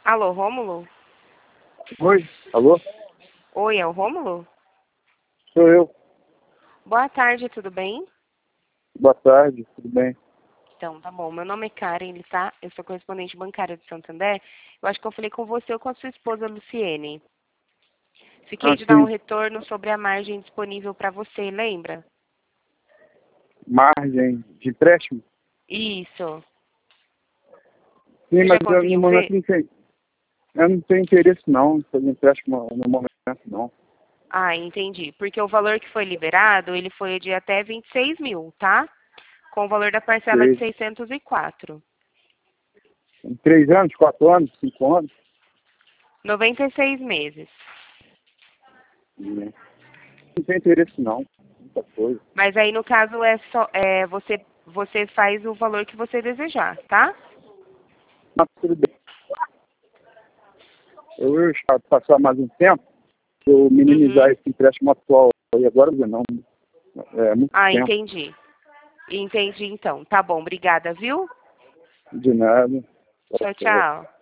Alô, Rômulo? Oi, alô? Oi, é o Rômulo? Sou eu. Boa tarde, tudo bem? Boa tarde, tudo bem? Então, tá bom. Meu nome é Karen, tá? Eu sou correspondente bancária de Santander. Eu acho que eu falei com você ou com a sua esposa, Luciene. Fiquei Ah, de dar um sim, retorno sobre a margem disponível para você, lembra? margem de empréstimo? Isso. Sim, Você já mas eu, no conseguiu momento ver? eu não tenho interesse não, fazer empréstimo no momento não. Ah, entendi. Porque o valor que foi liberado, ele foi de até 26 mil, tá? Com o valor da parcela de Sei. 604. Em 3 anos, 4 anos, 5 anos? 96 meses. Né? Não tenho interesse não, muita coisa. Mas aí, no caso, você faz o valor que você desejar, tá? Mas tudo bem. Eu já passar mais um tempo, eu minimizar Uhum. esse empréstimo atual e agora não. É muito Ah, tempo, entendi. Entendi, então. Tá bom, obrigada, viu? de nada. Tchau, tchau.